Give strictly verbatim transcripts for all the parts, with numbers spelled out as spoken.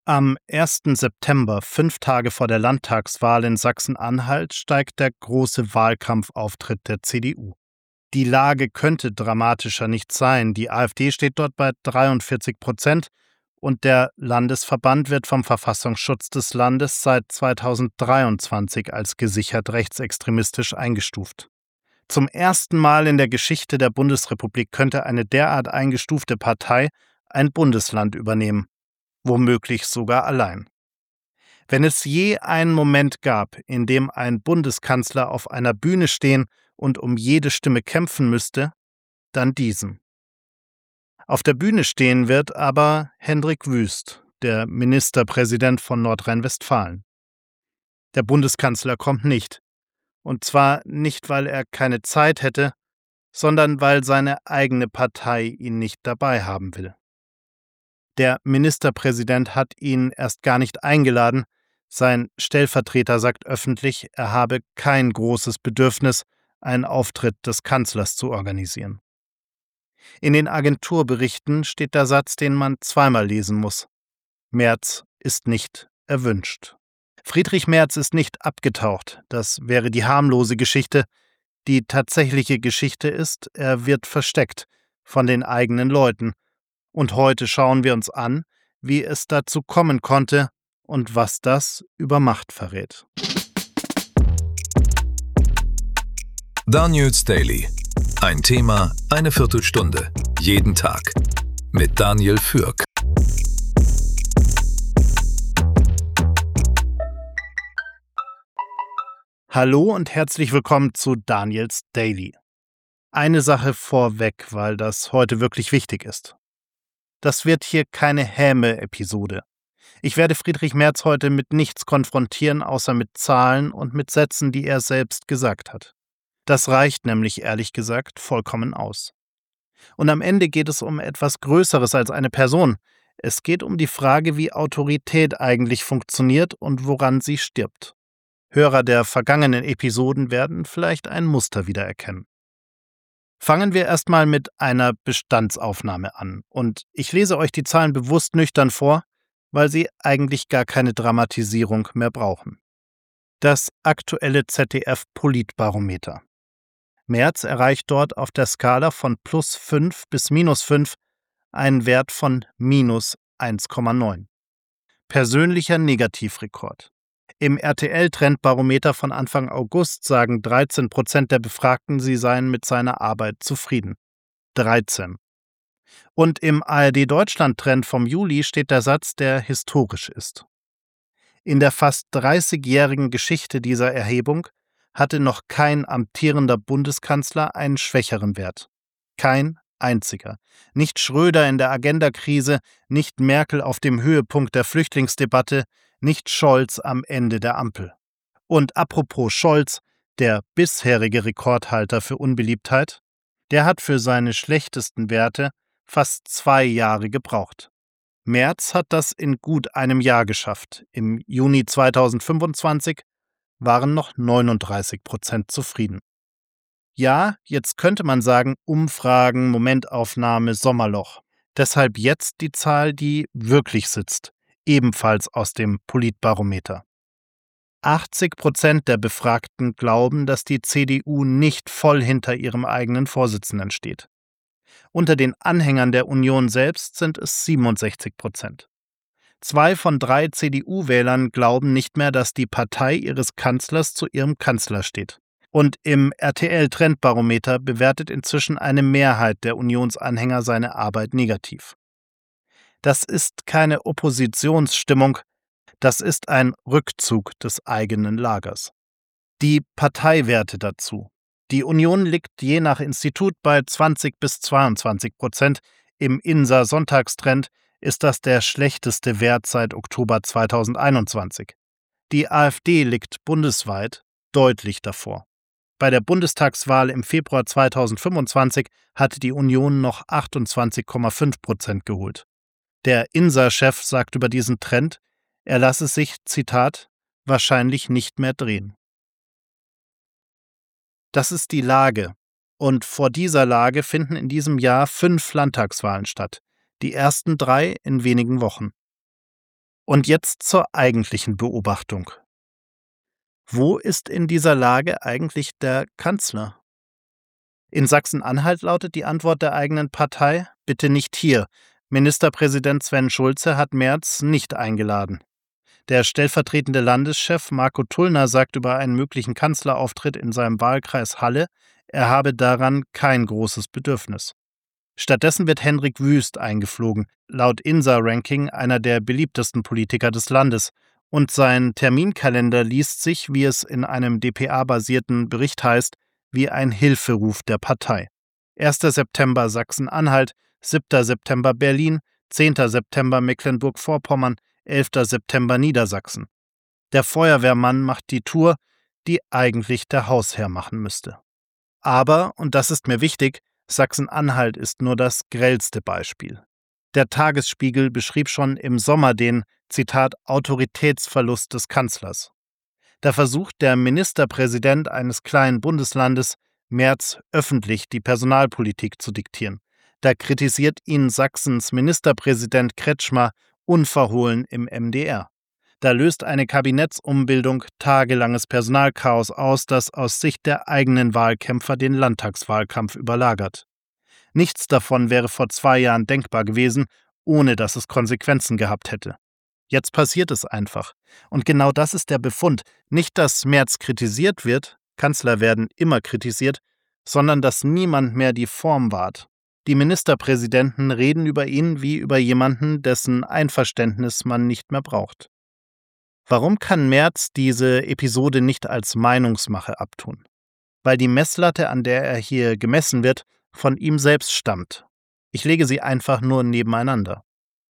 Am ersten September, fünf Tage vor der Landtagswahl in Sachsen-Anhalt, steigt der große Wahlkampfauftritt der C D U. Die Lage könnte dramatischer nicht sein. Die AfD steht dort bei dreiundvierzig Prozent und der Landesverband wird vom Verfassungsschutz des Landes seit zweitausenddreiundzwanzig als gesichert rechtsextremistisch eingestuft. Zum ersten Mal in der Geschichte der Bundesrepublik könnte eine derart eingestufte Partei ein Bundesland übernehmen. Womöglich sogar allein. Wenn es je einen Moment gab, in dem ein Bundeskanzler auf einer Bühne stehen und um jede Stimme kämpfen müsste, dann diesen. Auf der Bühne stehen wird aber Hendrik Wüst, der Ministerpräsident von Nordrhein-Westfalen. Der Bundeskanzler kommt nicht. Und zwar nicht, weil er keine Zeit hätte, sondern weil seine eigene Partei ihn nicht dabei haben will. Der Ministerpräsident hat ihn erst gar nicht eingeladen. Sein Stellvertreter sagt öffentlich, er habe kein großes Bedürfnis, einen Auftritt des Kanzlers zu organisieren. In den Agenturberichten steht der Satz, den man zweimal lesen muss. Merz ist nicht erwünscht. Friedrich Merz ist nicht abgetaucht. Das wäre die harmlose Geschichte. Die tatsächliche Geschichte ist, er wird versteckt von den eigenen Leuten. Und heute schauen wir uns an, wie es dazu kommen konnte und was das über Macht verrät. Daniels Daily. Ein Thema, eine Viertelstunde. Jeden Tag. Mit Daniel Fürk. Hallo und herzlich willkommen zu Daniels Daily. Eine Sache vorweg, weil das heute wirklich wichtig ist. Das wird hier keine Häme-Episode. Ich werde Friedrich Merz heute mit nichts konfrontieren, außer mit Zahlen und mit Sätzen, die er selbst gesagt hat. Das reicht nämlich, ehrlich gesagt, vollkommen aus. Und am Ende geht es um etwas Größeres als eine Person. Es geht um die Frage, wie Autorität eigentlich funktioniert und woran sie stirbt. Hörer der vergangenen Episoden werden vielleicht ein Muster wiedererkennen. Fangen wir erstmal mit einer Bestandsaufnahme an. Und ich lese euch die Zahlen bewusst nüchtern vor, weil sie eigentlich gar keine Dramatisierung mehr brauchen. Das aktuelle Z D F-Politbarometer. Merz erreicht dort auf der Skala von plus fünf bis minus fünf einen Wert von minus eins Komma neun. Persönlicher Negativrekord. Im R T L-Trendbarometer von Anfang August sagen dreizehn Prozent der Befragten, sie seien mit seiner Arbeit zufrieden. dreizehn. Und im A R D-Deutschland-Trend vom Juli steht der Satz, der historisch ist. In der fast dreißigjährigen Geschichte dieser Erhebung hatte noch kein amtierender Bundeskanzler einen schwächeren Wert. Kein einziger. Nicht Schröder in der Agenda-Krise, nicht Merkel auf dem Höhepunkt der Flüchtlingsdebatte, nicht Scholz am Ende der Ampel. Und apropos Scholz, der bisherige Rekordhalter für Unbeliebtheit, der hat für seine schlechtesten Werte fast zwei Jahre gebraucht. Merz hat das in gut einem Jahr geschafft. Im Juni zweitausendfünfundzwanzig waren noch neununddreißig Prozent zufrieden. Ja, jetzt könnte man sagen, Umfragen, Momentaufnahme, Sommerloch. Deshalb jetzt die Zahl, die wirklich sitzt. Ebenfalls aus dem Politbarometer. achtzig Prozent der Befragten glauben, dass die C D U nicht voll hinter ihrem eigenen Vorsitzenden steht. Unter den Anhängern der Union selbst sind es siebenundsechzig Prozent. Zwei von drei C D U-Wählern glauben nicht mehr, dass die Partei ihres Kanzlers zu ihrem Kanzler steht. Und im R T L-Trendbarometer bewertet inzwischen eine Mehrheit der Unionsanhänger seine Arbeit negativ. Das ist keine Oppositionsstimmung, das ist ein Rückzug des eigenen Lagers. Die Parteiwerte dazu. Die Union liegt je nach Institut bei zwanzig bis zweiundzwanzig Prozent. Im I N S A-Sonntagstrend ist das der schlechteste Wert seit Oktober zweitausendeinundzwanzig. Die AfD liegt bundesweit deutlich davor. Bei der Bundestagswahl im Februar zweitausendfünfundzwanzig hatte die Union noch achtundzwanzig Komma fünf Prozent geholt. Der I N S A-Chef sagt über diesen Trend, er lasse sich, Zitat, wahrscheinlich nicht mehr drehen. Das ist die Lage. Und vor dieser Lage finden in diesem Jahr fünf Landtagswahlen statt. Die ersten drei in wenigen Wochen. Und jetzt zur eigentlichen Beobachtung. Wo ist in dieser Lage eigentlich der Kanzler? In Sachsen-Anhalt lautet die Antwort der eigenen Partei: Bitte nicht hier. Ministerpräsident Sven Schulze hat Merz nicht eingeladen. Der stellvertretende Landeschef Marco Tullner sagt über einen möglichen Kanzlerauftritt in seinem Wahlkreis Halle, er habe daran kein großes Bedürfnis. Stattdessen wird Hendrik Wüst eingeflogen, laut I N S A-Ranking einer der beliebtesten Politiker des Landes. Und sein Terminkalender liest sich, wie es in einem D P A-basierten Bericht heißt, wie ein Hilferuf der Partei. erster September Sachsen-Anhalt, siebter September Berlin, zehnter September Mecklenburg-Vorpommern, elfter September Niedersachsen. Der Feuerwehrmann macht die Tour, die eigentlich der Hausherr machen müsste. Aber, und das ist mir wichtig, Sachsen-Anhalt ist nur das grellste Beispiel. Der Tagesspiegel beschrieb schon im Sommer den, Zitat, Autoritätsverlust des Kanzlers. Da versucht der Ministerpräsident eines kleinen Bundeslandes, Merz öffentlich die Personalpolitik zu diktieren. Da kritisiert ihn Sachsens Ministerpräsident Kretschmer unverhohlen im M D R. Da löst eine Kabinettsumbildung tagelanges Personalchaos aus, das aus Sicht der eigenen Wahlkämpfer den Landtagswahlkampf überlagert. Nichts davon wäre vor zwei Jahren denkbar gewesen, ohne dass es Konsequenzen gehabt hätte. Jetzt passiert es einfach. Und genau das ist der Befund. Nicht, dass Merz kritisiert wird, Kanzler werden immer kritisiert, sondern dass niemand mehr die Form wahrt. Die Ministerpräsidenten reden über ihn wie über jemanden, dessen Einverständnis man nicht mehr braucht. Warum kann Merz diese Episode nicht als Meinungsmache abtun? Weil die Messlatte, an der er hier gemessen wird, von ihm selbst stammt. Ich lege sie einfach nur nebeneinander.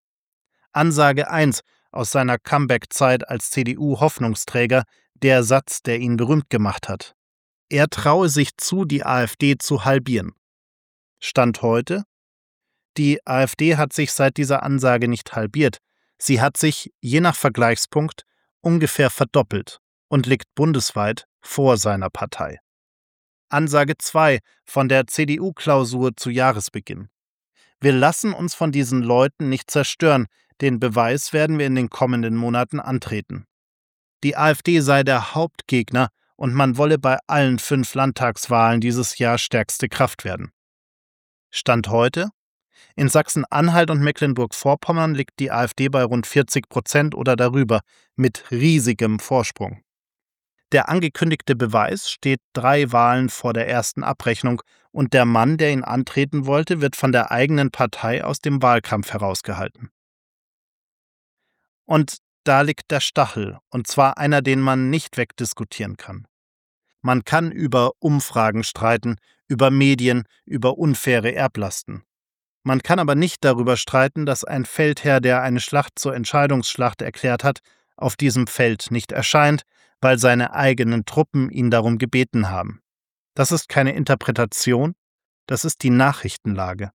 Ansage eins aus seiner Comeback-Zeit als C D U-Hoffnungsträger, der Satz, der ihn berühmt gemacht hat. Er traue sich zu, die AfD zu halbieren. Stand heute: Die AfD hat sich seit dieser Ansage nicht halbiert. Sie hat sich, je nach Vergleichspunkt, ungefähr verdoppelt und liegt bundesweit vor seiner Partei. Ansage zwei von der C D U-Klausur zu Jahresbeginn. Wir lassen uns von diesen Leuten nicht zerstören, den Beweis werden wir in den kommenden Monaten antreten. Die AfD sei der Hauptgegner und man wolle bei allen fünf Landtagswahlen dieses Jahr stärkste Kraft werden. Stand heute: In Sachsen-Anhalt und Mecklenburg-Vorpommern liegt die AfD bei rund vierzig Prozent oder darüber, mit riesigem Vorsprung. Der angekündigte Beweis steht drei Wahlen vor der ersten Abrechnung und der Mann, der ihn antreten wollte, wird von der eigenen Partei aus dem Wahlkampf herausgehalten. Und da liegt der Stachel, und zwar einer, den man nicht wegdiskutieren kann. Man kann über Umfragen streiten, über Medien, über unfaire Erblasten. Man kann aber nicht darüber streiten, dass ein Feldherr, der eine Schlacht zur Entscheidungsschlacht erklärt hat, auf diesem Feld nicht erscheint, weil seine eigenen Truppen ihn darum gebeten haben. Das ist keine Interpretation, das ist die Nachrichtenlage.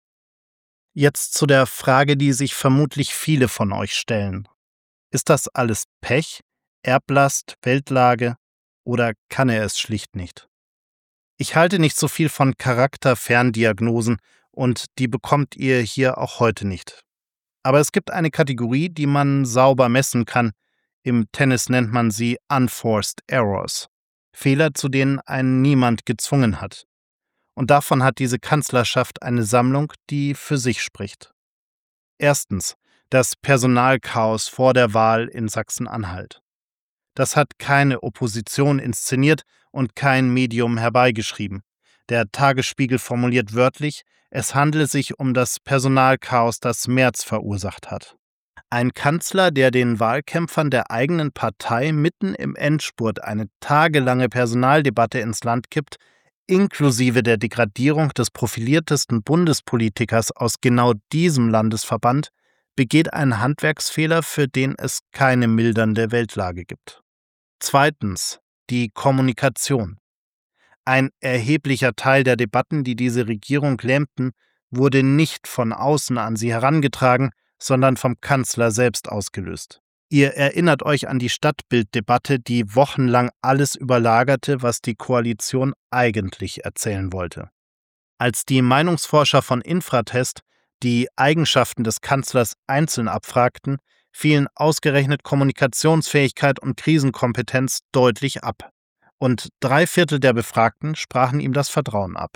Jetzt zu der Frage, die sich vermutlich viele von euch stellen. Ist das alles Pech, Erblast, Weltlage oder kann er es schlicht nicht? Ich halte nicht so viel von Charakterferndiagnosen und die bekommt ihr hier auch heute nicht. Aber es gibt eine Kategorie, die man sauber messen kann. Im Tennis nennt man sie Unforced Errors. Fehler, zu denen einen niemand gezwungen hat. Und davon hat diese Kanzlerschaft eine Sammlung, die für sich spricht. Erstens: Das Personalchaos vor der Wahl in Sachsen-Anhalt. Das hat keine Opposition inszeniert und kein Medium herbeigeschrieben. Der Tagesspiegel formuliert wörtlich, es handele sich um das Personalchaos, das Merz verursacht hat. Ein Kanzler, der den Wahlkämpfern der eigenen Partei mitten im Endspurt eine tagelange Personaldebatte ins Land kippt, inklusive der Degradierung des profiliertesten Bundespolitikers aus genau diesem Landesverband, begeht einen Handwerksfehler, für den es keine mildernde Weltlage gibt. Zweitens: Die Kommunikation. Ein erheblicher Teil der Debatten, die diese Regierung lähmten, wurde nicht von außen an sie herangetragen, sondern vom Kanzler selbst ausgelöst. Ihr erinnert euch an die Stadtbilddebatte, die wochenlang alles überlagerte, was die Koalition eigentlich erzählen wollte. Als die Meinungsforscher von Infratest die Eigenschaften des Kanzlers einzeln abfragten, fielen ausgerechnet Kommunikationsfähigkeit und Krisenkompetenz deutlich ab. Und drei Viertel der Befragten sprachen ihm das Vertrauen ab.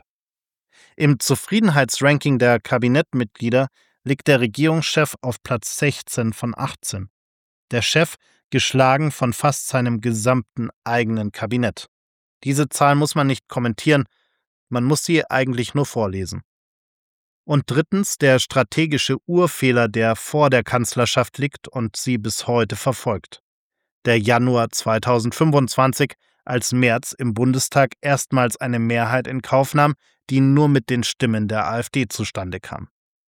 Im Zufriedenheitsranking der Kabinettmitglieder liegt der Regierungschef auf Platz sechzehn von achtzehn. Der Chef geschlagen von fast seinem gesamten eigenen Kabinett. Diese Zahl muss man nicht kommentieren, man muss sie eigentlich nur vorlesen. Und drittens der strategische Urfehler, der vor der Kanzlerschaft liegt und sie bis heute verfolgt. Der Januar zweitausendfünfundzwanzig, als Merz im Bundestag erstmals eine Mehrheit in Kauf nahm, die nur mit den Stimmen der AfD zustande kam.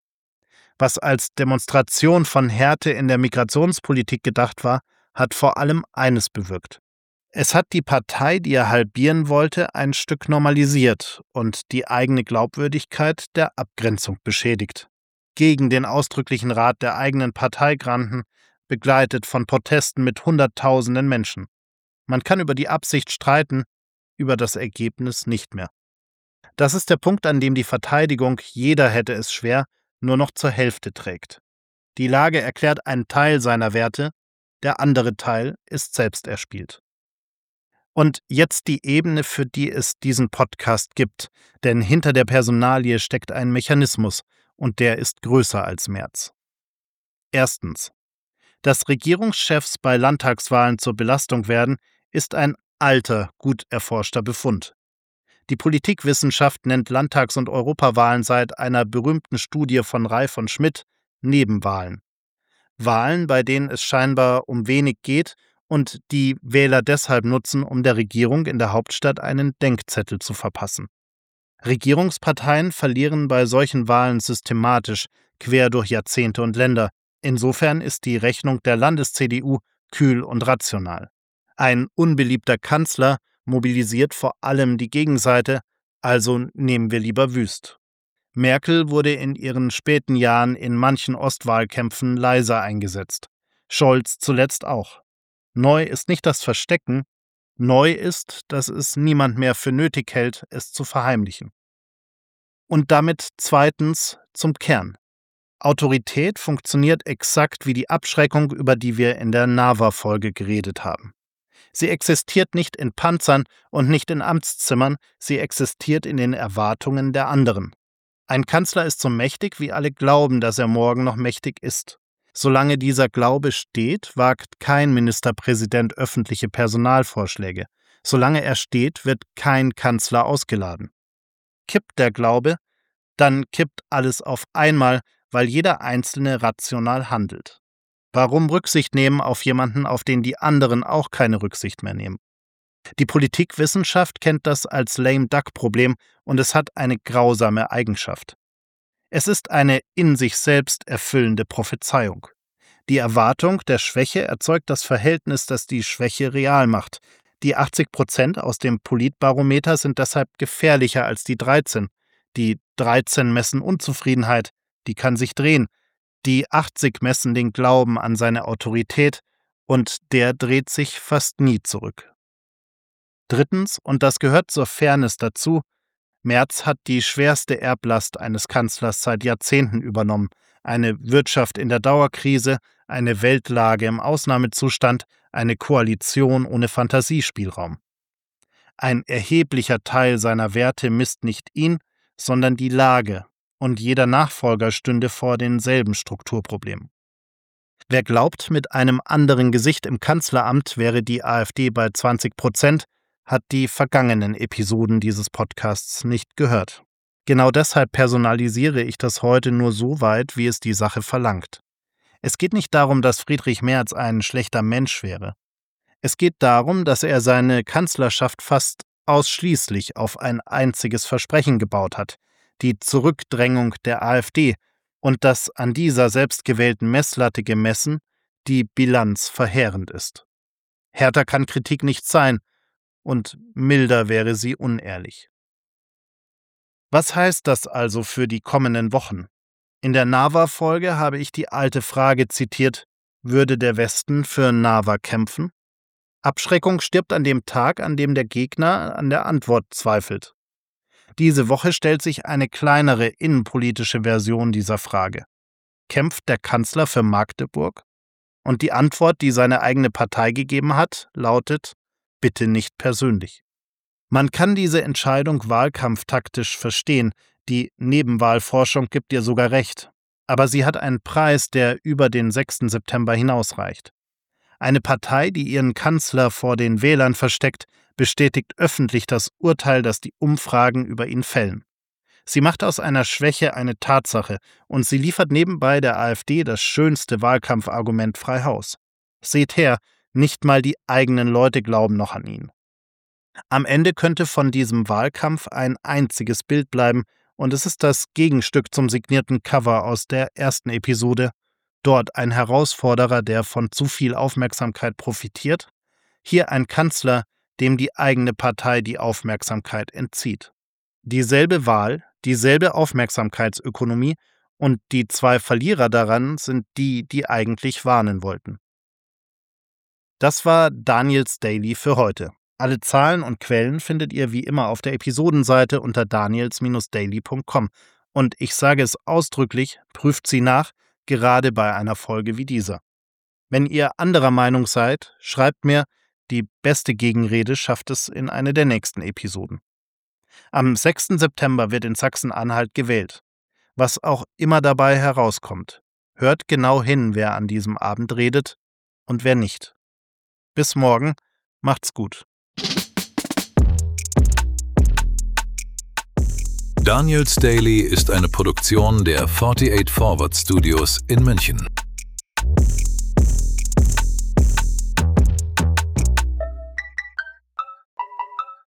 Was als Demonstration von Härte in der Migrationspolitik gedacht war, hat vor allem eines bewirkt. Es hat die Partei, die er halbieren wollte, ein Stück normalisiert und die eigene Glaubwürdigkeit der Abgrenzung beschädigt. Gegen den ausdrücklichen Rat der eigenen Parteigranten, begleitet von Protesten mit Hunderttausenden Menschen. Man kann über die Absicht streiten, über das Ergebnis nicht mehr. Das ist der Punkt, an dem die Verteidigung, jeder hätte es schwer, nur noch zur Hälfte trägt. Die Lage erklärt einen Teil seiner Werte, der andere Teil ist selbst erspielt. Und jetzt die Ebene, für die es diesen Podcast gibt, denn hinter der Personalie steckt ein Mechanismus und der ist größer als Merz. Erstens. Dass Regierungschefs bei Landtagswahlen zur Belastung werden, ist ein alter, gut erforschter Befund. Die Politikwissenschaft nennt Landtags- und Europawahlen seit einer berühmten Studie von Reif und Schmidt Nebenwahlen. Wahlen, bei denen es scheinbar um wenig geht und die Wähler deshalb nutzen, um der Regierung in der Hauptstadt einen Denkzettel zu verpassen. Regierungsparteien verlieren bei solchen Wahlen systematisch, quer durch Jahrzehnte und Länder. Insofern ist die Rechnung der Landes-C D U kühl und rational. Ein unbeliebter Kanzler mobilisiert vor allem die Gegenseite, also nehmen wir lieber Wüst. Merkel wurde in ihren späten Jahren in manchen Ostwahlkämpfen leiser eingesetzt. Scholz zuletzt auch. Neu ist nicht das Verstecken, neu ist, dass es niemand mehr für nötig hält, es zu verheimlichen. Und damit zweitens zum Kern. Autorität funktioniert exakt wie die Abschreckung, über die wir in der NAVA-Folge geredet haben. Sie existiert nicht in Panzern und nicht in Amtszimmern, sie existiert in den Erwartungen der anderen. Ein Kanzler ist so mächtig, wie alle glauben, dass er morgen noch mächtig ist. Solange dieser Glaube steht, wagt kein Ministerpräsident öffentliche Personalvorschläge. Solange er steht, wird kein Kanzler ausgeladen. Kippt der Glaube, dann kippt alles auf einmal, weil jeder Einzelne rational handelt. Warum Rücksicht nehmen auf jemanden, auf den die anderen auch keine Rücksicht mehr nehmen? Die Politikwissenschaft kennt das als Lame-Duck-Problem und es hat eine grausame Eigenschaft. Es ist eine in sich selbst erfüllende Prophezeiung. Die Erwartung der Schwäche erzeugt das Verhältnis, das die Schwäche real macht. Die achtzig Prozent aus dem Politbarometer sind deshalb gefährlicher als die dreizehn. Die dreizehn messen Unzufriedenheit, die kann sich drehen. Die achtzig messen den Glauben an seine Autorität und der dreht sich fast nie zurück. Drittens, und das gehört zur Fairness dazu, Merz hat die schwerste Erblast eines Kanzlers seit Jahrzehnten übernommen. Eine Wirtschaft in der Dauerkrise, eine Weltlage im Ausnahmezustand, eine Koalition ohne Fantasiespielraum. Ein erheblicher Teil seiner Werte misst nicht ihn, sondern die Lage, und jeder Nachfolger stünde vor denselben Strukturproblemen. Wer glaubt, mit einem anderen Gesicht im Kanzleramt wäre die AfD bei zwanzig Prozent, hat die vergangenen Episoden dieses Podcasts nicht gehört. Genau deshalb personalisiere ich das heute nur so weit, wie es die Sache verlangt. Es geht nicht darum, dass Friedrich Merz ein schlechter Mensch wäre. Es geht darum, dass er seine Kanzlerschaft fast ausschließlich auf ein einziges Versprechen gebaut hat, die Zurückdrängung der AfD, und dass an dieser selbstgewählten Messlatte gemessen die Bilanz verheerend ist. Härter kann Kritik nicht sein, und milder wäre sie unehrlich. Was heißt das also für die kommenden Wochen? In der NAVA-Folge habe ich die alte Frage zitiert: Würde der Westen für NAVA kämpfen? Abschreckung stirbt an dem Tag, an dem der Gegner an der Antwort zweifelt. Diese Woche stellt sich eine kleinere innenpolitische Version dieser Frage. Kämpft der Kanzler für Magdeburg? Und die Antwort, die seine eigene Partei gegeben hat, lautet: Bitte nicht persönlich. Man kann diese Entscheidung wahlkampftaktisch verstehen, die Nebenwahlforschung gibt ihr sogar recht. Aber sie hat einen Preis, der über den sechsten September hinausreicht. Eine Partei, die ihren Kanzler vor den Wählern versteckt, bestätigt öffentlich das Urteil, das die Umfragen über ihn fällen. Sie macht aus einer Schwäche eine Tatsache und sie liefert nebenbei der AfD das schönste Wahlkampfargument frei Haus. Seht her, nicht mal die eigenen Leute glauben noch an ihn. Am Ende könnte von diesem Wahlkampf ein einziges Bild bleiben, und es ist das Gegenstück zum signierten Cover aus der ersten Episode. Dort ein Herausforderer, der von zu viel Aufmerksamkeit profitiert. Hier ein Kanzler, dem die eigene Partei die Aufmerksamkeit entzieht. Dieselbe Wahl, dieselbe Aufmerksamkeitsökonomie, und die zwei Verlierer daran sind die, die eigentlich warnen wollten. Das war Daniels Daily für heute. Alle Zahlen und Quellen findet ihr wie immer auf der Episodenseite unter daniels daily punkt com. Und ich sage es ausdrücklich, prüft sie nach, gerade bei einer Folge wie dieser. Wenn ihr anderer Meinung seid, schreibt mir, die beste Gegenrede schafft es in eine der nächsten Episoden. Am sechsten September wird in Sachsen-Anhalt gewählt. Was auch immer dabei herauskommt, hört genau hin, wer an diesem Abend redet und wer nicht. Bis morgen, macht's gut. Daniels Daily ist eine Produktion der achtundvierzig Forward Studios in München.